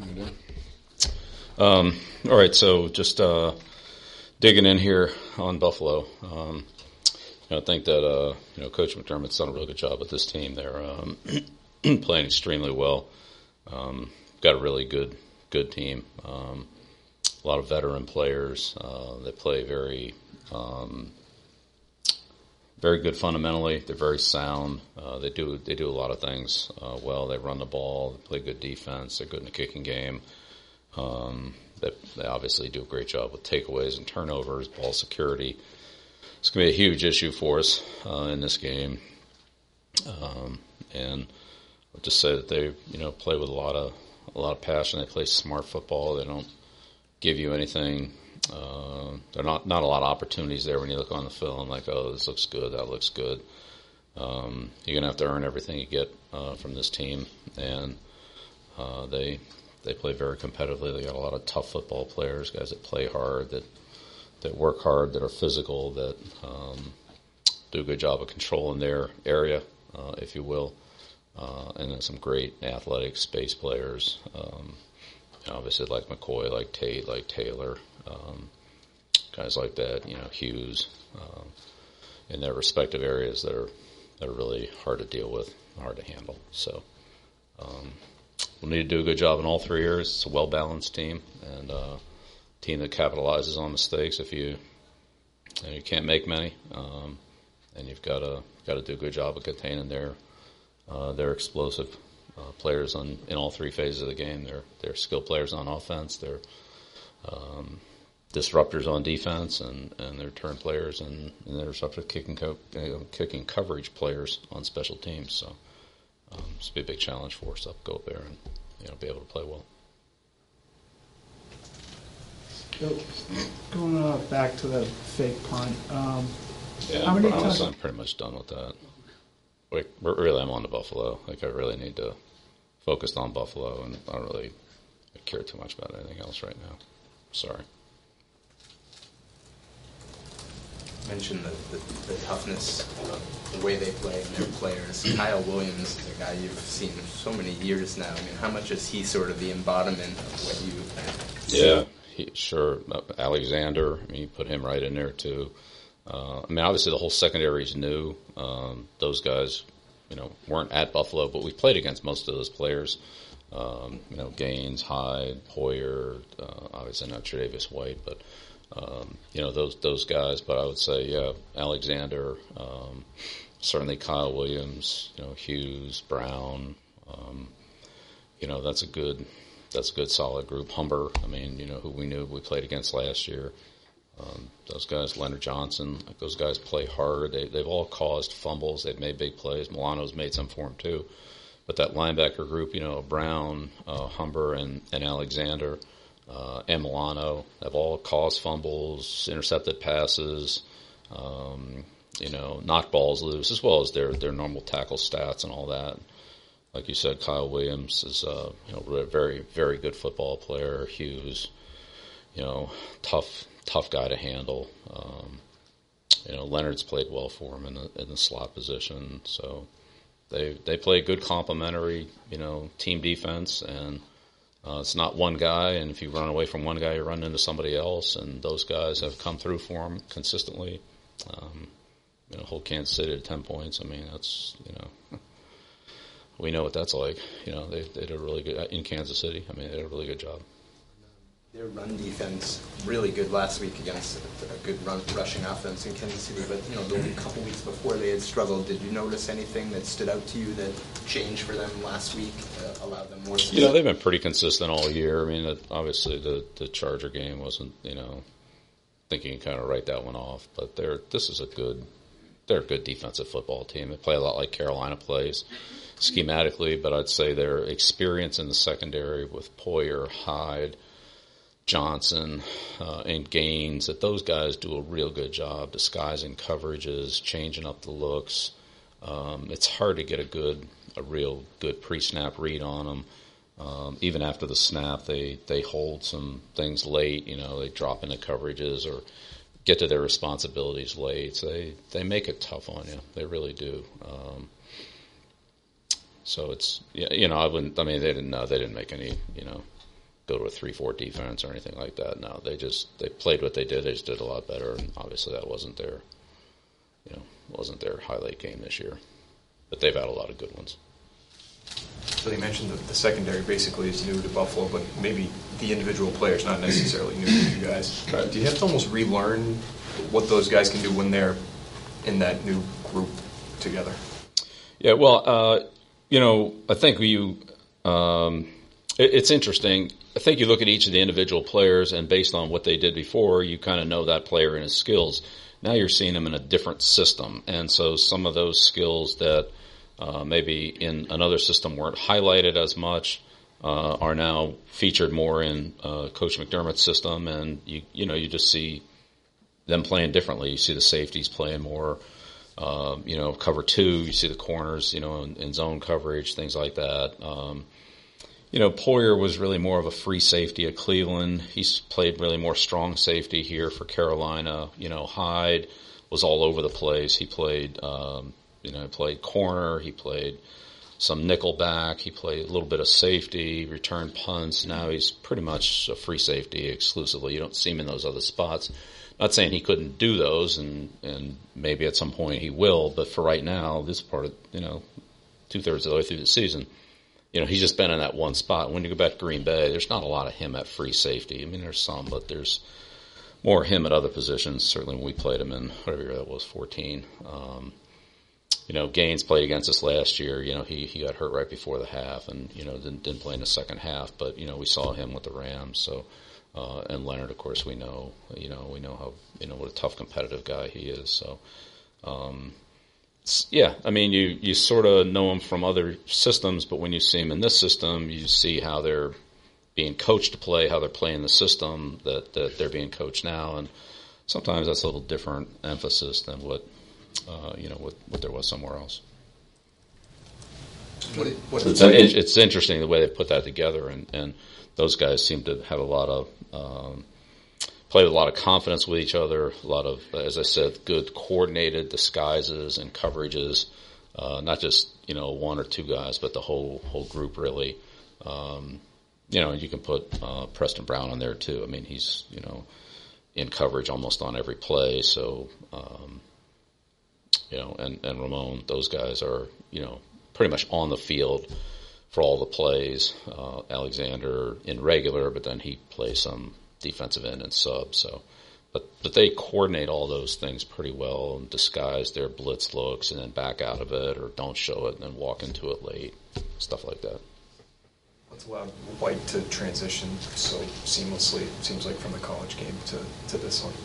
All right, so just digging in here on Buffalo. I think that Coach McDermott's done a really good job with this team. They're playing extremely well. Got a really good team. A lot of veteran players. They play very good fundamentally. They're very sound. They do a lot of things well. They run the ball. They play good defense. They're good in the kicking game. They obviously do a great job with takeaways and turnovers, ball security. It's going to be a huge issue for us in this game. And I'll just say that they play with a lot of passion. They play smart football. They don't give you anything. There are not a lot of opportunities there when you look on the film like, oh, this looks good, that looks good. You're going to have to earn everything you get from this team. And they play very competitively. They got a lot of tough football players, guys that play hard, that work hard, that are physical, that do a good job of controlling their area, if you will. And then some great athletic space players. Obviously like McCoy, like Tate, like Taylor, guys like that, Hughes, in their respective areas that are really hard to deal with, hard to handle. So we'll need to do a good job in all 3 areas. It's a well-balanced team and a team that capitalizes on mistakes. If you can't make many, and you've got to do a good job of containing their explosive players in all 3 phases of the game. They're skilled players on offense. They're disruptors on defense, and they're turn players, and they're disruptive kicking coverage players on special teams. So it's be a big challenge for us to go up there and be able to play well. So, going back to the fake punt. I'm pretty much done with that. I'm on to Buffalo. I really need to focus on Buffalo, and I don't really care too much about anything else right now. Sorry. Mentioned the toughness of the way they play and their players. Kyle Williams is a guy you've seen so many years now. I mean, how much is he sort of the embodiment of what you? Yeah, sure. Alexander, you put him right in there too. Obviously the whole secondary is new. Those guys, weren't at Buffalo, but we played against most of those players. Gaines, Hyde, Poyer, obviously not Tre'Davious White, but those guys. But I would say, Alexander, certainly Kyle Williams, Hughes, Brown. That's a good solid group. Humber, who we knew we played against last year. Those guys, Leonard Johnson, those guys play hard. They've all caused fumbles. They've made big plays. Milano's made some for them too. But that linebacker group, Brown, Humber, and Alexander, and Milano, have all caused fumbles, intercepted passes, knocked balls loose, as well as their normal tackle stats and all that. Like you said, Kyle Williams is a very, very good football player. Hughes, tough guy to handle. Leonard's played well for him in the slot position. So they play good complementary, team defense, and it's not one guy. And if you run away from one guy, you run into somebody else. And those guys have come through for him consistently. Hold Kansas City to 10 points. That's we know what that's like. They did a really good in Kansas City. They did a really good job. Their run defense really good last week against a good rushing offense in Kansas City. But the couple weeks before they had struggled. Did you notice anything that stood out to you that changed for them last week, allowed them more success? They've been pretty consistent all year. Obviously the Charger game wasn't. Thinking you kind of write that one off. But they're a good defensive football team. They play a lot like Carolina plays schematically, but I'd say their experience in the secondary with Poyer, Hyde, Johnson, and Gaines, that those guys do a real good job disguising coverages, changing up the looks. It's hard to get a real good pre-snap read on them. Even after the snap, they hold some things late. They drop into coverages or get to their responsibilities late. So they make it tough on you. They really do. So it's I wouldn't. They didn't make any go to a 3-4 defense or anything like that. No, they played what they did. They just did a lot better, and obviously that wasn't their highlight game this year. But they've had a lot of good ones. So you mentioned that the secondary basically is new to Buffalo, but maybe the individual players not necessarily new to you guys. Do you have to almost relearn what those guys can do when they're in that new group together? Yeah, well, I think it's interesting. I think you look at each of the individual players, and based on what they did before, you kind of know that player and his skills. Now you're seeing them in a different system, and so some of those skills that maybe in another system weren't highlighted as much are now featured more in Coach McDermott's system, and you just see them playing differently. You see the safeties playing more, cover two. You see the corners, in zone coverage, things like that. Poyer was really more of a free safety at Cleveland. He's played really more strong safety here for Carolina. Hyde was all over the place. He played, played corner. He played some nickel back. He played a little bit of safety, returned punts. Now he's pretty much a free safety exclusively. You don't see him in those other spots. Not saying he couldn't do those, and maybe at some point he will, but for right now, this part of, 2/3 of the way through the season, he's just been in that one spot. When you go back to Green Bay, there's not a lot of him at free safety. I mean, there's some, but there's more him at other positions. Certainly when we played him in whatever year that was, 14. Gaines played against us last year. He got hurt right before the half, and didn't play in the second half. But we saw him with the Rams. So, and Leonard, of course, we know how what a tough competitive guy he is. So. Yeah, I mean, you sort of know them from other systems, but when you see them in this system, you see how they're being coached to play, how they're playing the system that they're being coached now, and sometimes that's a little different emphasis than what there was somewhere else. It's interesting the way they put that together, and those guys seem to have a lot of play with a lot of confidence with each other, a lot of, as I said, good coordinated disguises and coverages, not just, one or two guys, but the whole group really. You can put Preston Brown on there too. I mean, he's, in coverage almost on every play. So, and Ramon, those guys are, pretty much on the field for all the plays. Alexander in regular, but then he plays some defensive end and sub. So, but they coordinate all those things pretty well and disguise their blitz looks and then back out of it or don't show it and then walk into it late, stuff like that. What's allowed White to transition so seamlessly, it seems like, from the college game to this one?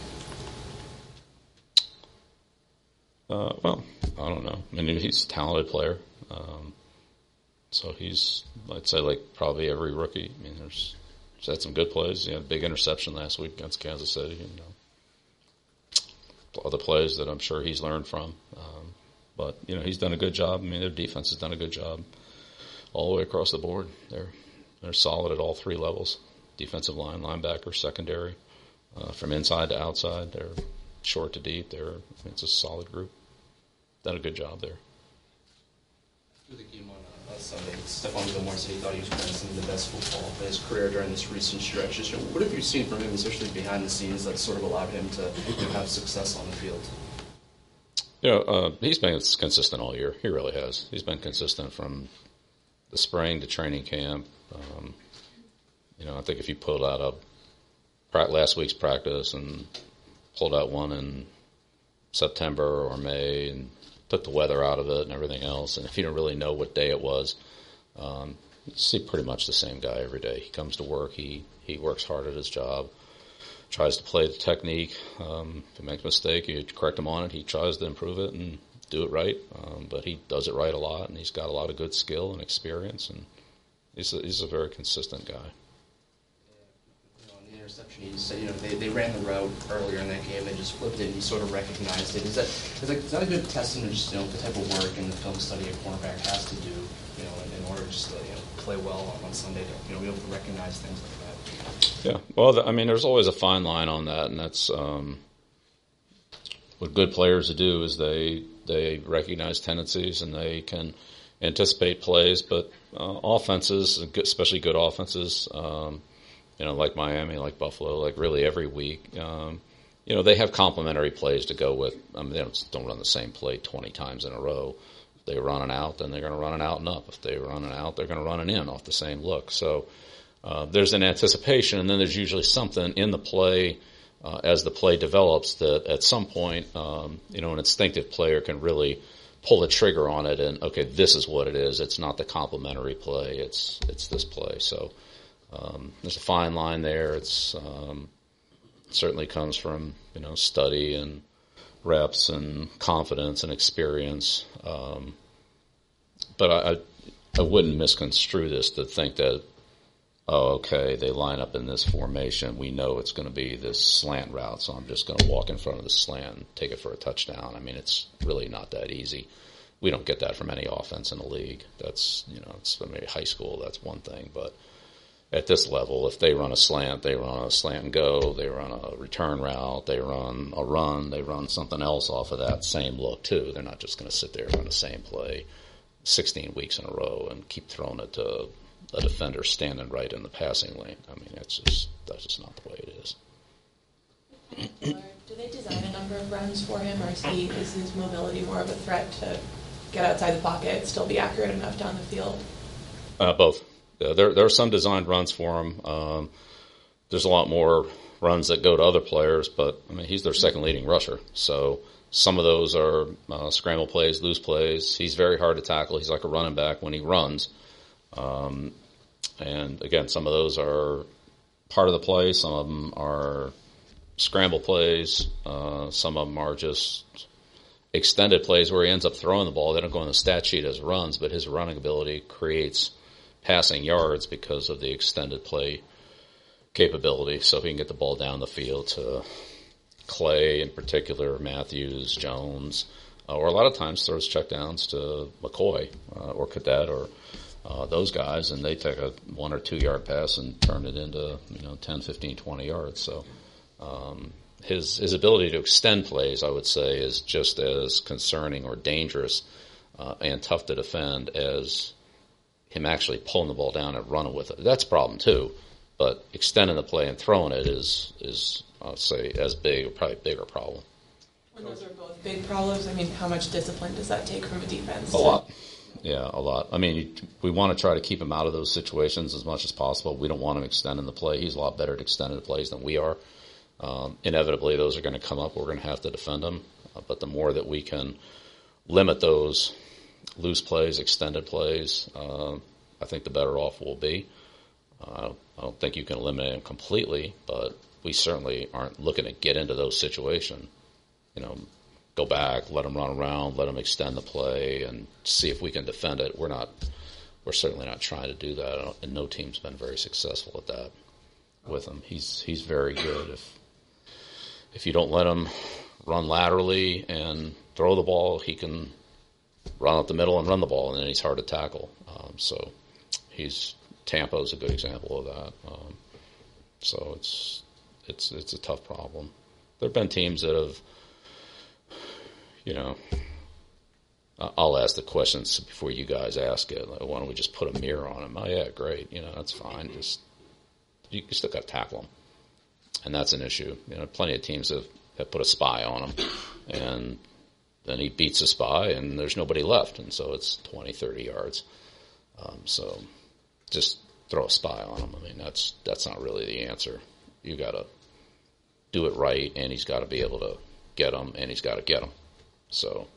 Well, I don't know. I mean, he's a talented player. So I'd say, like probably every rookie. I mean, he's had some good plays. He had a big interception last week against Kansas City. Other plays that I'm sure he's learned from. But, he's done a good job. I mean, their defense has done a good job all the way across the board. They're solid at all three levels. Defensive line, linebacker, secondary. From inside to outside, they're short to deep. It's a solid group. Done a good job there. Through the game on Sunday, Stephon Gilmore said he thought he was playing some of the best football of his career during this recent stretch. What have you seen from him, especially behind the scenes, that sort of allowed him to have success on the field? He's been consistent all year. He really has. He's been consistent from the spring to training camp. I think if you pulled out last week's practice and pulled out one in September or May and took the weather out of it and everything else, and if you don't really know what day it was, you see pretty much the same guy every day. He comes to work, he works hard at his job, tries to play the technique. If he makes a mistake, you correct him on it. He tries to improve it and do it right, but he does it right a lot, and he's got a lot of good skill and experience, and he's a very consistent guy. Interception, he said, they ran the route earlier in that game, they just flipped it, and he sort of recognized it. Is that a good testament of just, the type of work and the film study a cornerback has to do, in order just to, play well on Sunday, to, be able to recognize things like that? Yeah, well, I mean, there's always a fine line on that, and that's what good players do is they recognize tendencies and they can anticipate plays, but offenses, especially good offenses, like Miami, like Buffalo, like really every week. They have complementary plays to go with. I mean, they don't run the same play 20 times in a row. If they run an out, then they're going to run an out and up. If they run an out, they're going to run an in off the same look. So there's an anticipation, and then there's usually something in the play as the play develops that at some point, an instinctive player can really pull the trigger on it and, okay, this is what it is. It's not the complementary play. It's this play. So there's a fine line there. It's certainly comes from, study and reps and confidence and experience. But I wouldn't misconstrue this to think that, okay, they line up in this formation. We know it's going to be this slant route, so I'm just going to walk in front of the slant and take it for a touchdown. I mean, it's really not that easy. We don't get that from any offense in the league. That's, it's maybe high school, that's one thing. But at this level, if they run a slant, they run a slant and go, they run a return route, they run a run, they run something else off of that same look too. They're not just going to sit there and run the same play 16 weeks in a row and keep throwing it to a defender standing right in the passing lane. I mean, that's just not the way it is. Do they design a number of runs for him, or is his mobility more of a threat to get outside the pocket, still be accurate enough down the field? Both. There are some designed runs for him. There's a lot more runs that go to other players, but I mean, he's their second leading rusher. So some of those are scramble plays, loose plays. He's very hard to tackle. He's like a running back when he runs. And again, some of those are part of the play. Some of them are scramble plays. Some of them are just extended plays where he ends up throwing the ball. They don't go on the stat sheet as runs, but his running ability creates passing yards because of the extended play capability. So if he can get the ball down the field to Clay in particular, Matthews, Jones, or a lot of times throws checkdowns to McCoy or Cadet or those guys, and they take a 1 or 2 yard pass and turn it into 10, 15, 20 yards. So his ability to extend plays, I would say, is just as concerning or dangerous and tough to defend as him actually pulling the ball down and running with it. That's a problem too, but extending the play and throwing it is I'd say as big or probably bigger problem. When those are both big problems, I mean, how much discipline does that take from a defense? A lot. Yeah, a lot. I mean, we want to try to keep him out of those situations as much as possible. We don't want him extending the play. He's a lot better at extending the plays than we are. Inevitably, those are going to come up. We're going to have to defend them. But the more that we can limit those loose plays, extended plays, I think the better off we'll be. I don't think you can eliminate them completely, but we certainly aren't looking to get into those situations. Go back, let them run around, let them extend the play, and see if we can defend it. We're certainly not trying to do that, and no team's been very successful at that with him. He's very good. If you don't let him run laterally and throw the ball, he can run up the middle and run the ball, and then he's hard to tackle. So Tampa is a good example of that. So it's a tough problem. There have been teams that have, I'll ask the questions before you guys ask it. Like, why don't we just put a mirror on him? Oh yeah, great. That's fine. You still got to tackle him, and that's an issue. Plenty of teams have put a spy on him, and then he beats the spy, and there's nobody left, and so it's 20, 30 yards. So just throw a spy on him. I mean, that's not really the answer. You got to do it right, and he's got to be able to get him, and he's got to get him. So.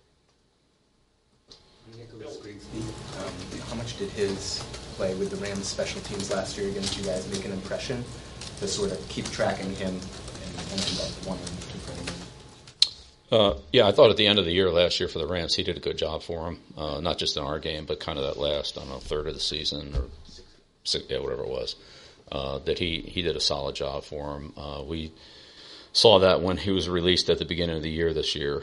Nicholas Grigsby, how much did his play with the Rams special teams last year against you guys make an impression to sort of keep tracking him and end up one and two for him? Yeah, I thought at the end of the year last year for the Rams, he did a good job for him. Not just in our game, but kind of that last, third of the season or whatever it was. That he did a solid job for him. We saw that when he was released at the beginning of the year this year,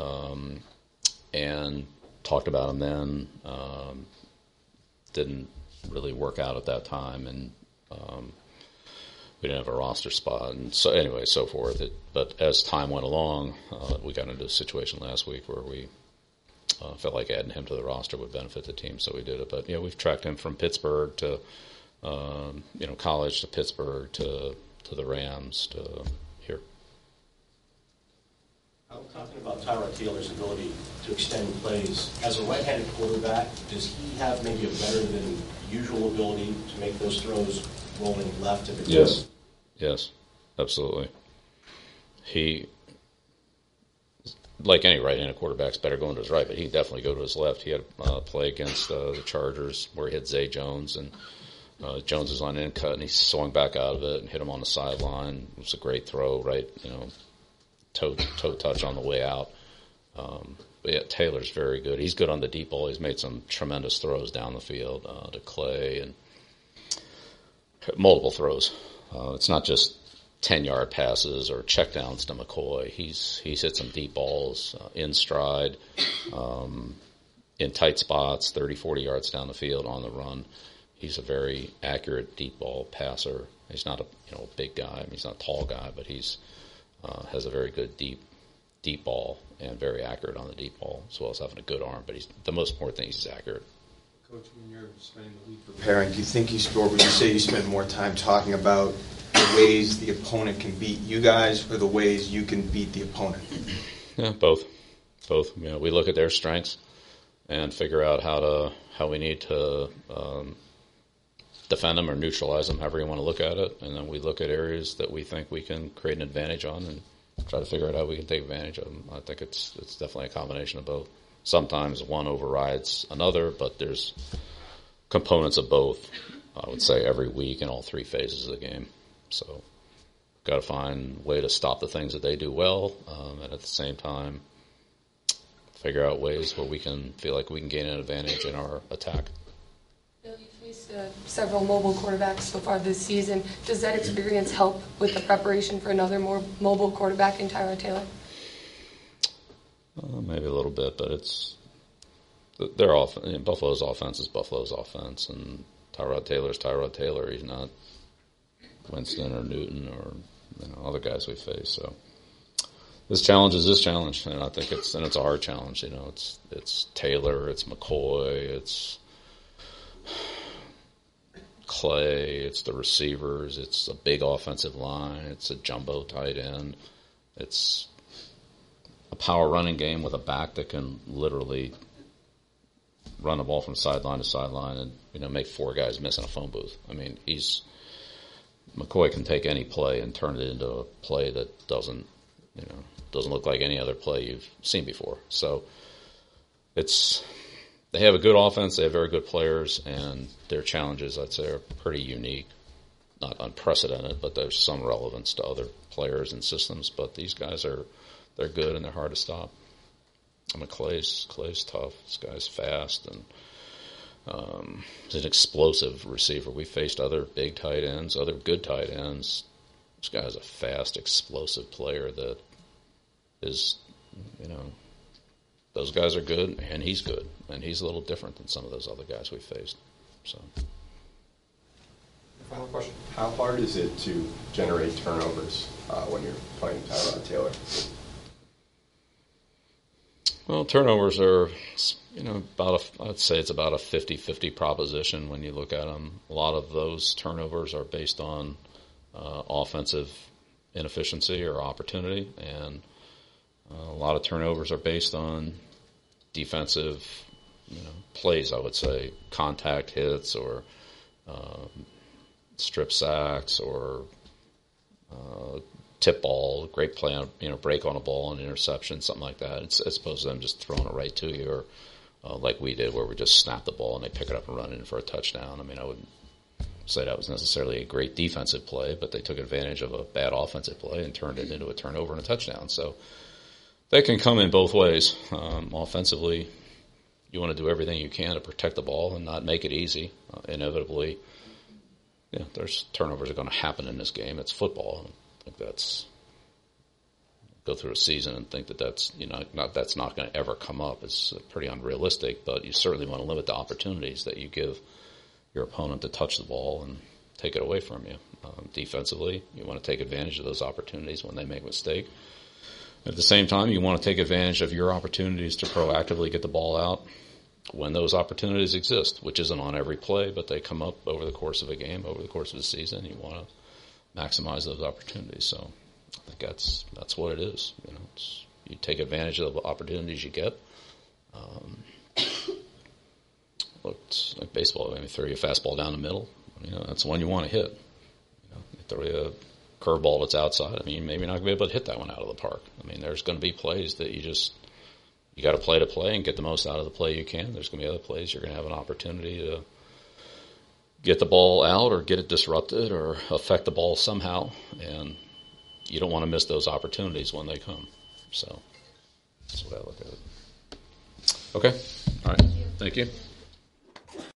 and talked about him then. Didn't really work out at that time, and we didn't have a roster spot, and so anyway, so forth. But as time went along, we got into a situation last week where we felt like adding him to the roster would benefit the team, so we did it. But we've tracked him from Pittsburgh to college to Pittsburgh to the Rams to here. I'm talking about Tyrod Taylor's ability to extend plays. As a right-handed quarterback, does he have maybe a better than usual ability to make those throws rolling left if it Yes. Yes, absolutely. He, like any right-handed quarterback's better going to his right, but he'd definitely go to his left. He had a play against the Chargers where he hit Zay Jones, and Jones was on an in cut, and he swung back out of it and hit him on the sideline. It was a great throw, right? Toe touch on the way out. But yeah, Taylor's very good. He's good on the deep ball. He's made some tremendous throws down the field to Clay and multiple throws. It's not just 10-yard passes or checkdowns to McCoy. He's hit some deep balls in stride, in tight spots, 30, 40 yards down the field on the run. He's a very accurate deep ball passer. He's not a big guy. I mean, he's not a tall guy, but he's has a very good deep ball and very accurate on the deep ball, as well as having a good arm. But the most important thing is he's accurate. Coach, when you're spending the week preparing, do you think would you say you spend more time talking about the ways the opponent can beat you guys or the ways you can beat the opponent? Yeah, both. We look at their strengths and figure out how we need to defend them or neutralize them, however you want to look at it. And then we look at areas that we think we can create an advantage on and try to figure out how we can take advantage of them. I think it's definitely a combination of both. Sometimes one overrides another, but there's components of both, I would say, every week in all three phases of the game. So got to find a way to stop the things that they do well, and at the same time figure out ways where we can feel like we can gain an advantage in our attack. Bill, you faced several mobile quarterbacks so far this season. Does that experience help with the preparation for another more mobile quarterback in Tyrod Taylor? Maybe a little bit, but Buffalo's offense is Buffalo's offense, and Tyrod Taylor's Tyrod Taylor. He's not Winston or Newton or other guys we face. So this challenge is this challenge, and I think it's a hard challenge. It's Taylor, it's McCoy, it's Clay, it's the receivers, it's a big offensive line, it's a jumbo tight end, it's a power running game with a back that can literally run the ball from sideline to sideline and make four guys miss in a phone booth. I mean, McCoy can take any play and turn it into a play that doesn't look like any other play you've seen before. So they have a good offense, they have very good players, and their challenges, I'd say, are pretty unique. Not unprecedented, but there's some relevance to other players and systems. But these guys they're good and they're hard to stop. I mean, Clay's tough. This guy's fast and he's an explosive receiver. We faced other big tight ends, other good tight ends. This guy's a fast, explosive player that is, those guys are good and he's good. And he's a little different than some of those other guys we faced. So. Final question. How hard is it to generate turnovers when you're playing Tyrod Taylor? Well, turnovers are, I'd say it's about a 50-50 proposition when you look at them. A lot of those turnovers are based on offensive inefficiency or opportunity, and a lot of turnovers are based on defensive, plays, I would say, contact hits or strip sacks or tip ball, great play on, break on a ball and interception, something like that. It's as opposed to them just throwing it right to you or like we did where we just snap the ball and they pick it up and run in for a touchdown. I mean, I wouldn't say that was necessarily a great defensive play, but they took advantage of a bad offensive play and turned it into a turnover and a touchdown. So they can come in both ways. Offensively, you want to do everything you can to protect the ball and not make it easy. Inevitably, there's turnovers are going to happen in this game. It's football. I think that's go through a season and think that's that's not going to ever come up. It's pretty unrealistic, but you certainly want to limit the opportunities that you give your opponent to touch the ball and take it away from you. Defensively, you want to take advantage of those opportunities when they make a mistake. At the same time, you want to take advantage of your opportunities to proactively get the ball out when those opportunities exist, which isn't on every play, but they come up over the course of a game, over the course of a season. You want to maximize those opportunities. So I think that's what it is. You take advantage of the opportunities you get. Looks like baseball. I mean, throw you a fastball down the middle. That's the one you want to hit. You throw you a curveball that's outside. I mean, maybe you're not going to be able to hit that one out of the park. I mean, there's going to be plays that you got to play and get the most out of the play you can. There's going to be other plays you're going to have an opportunity to get the ball out or get it disrupted or affect the ball somehow, and you don't want to miss those opportunities when they come. So that's the way I look at it. Okay. All right. Thank you.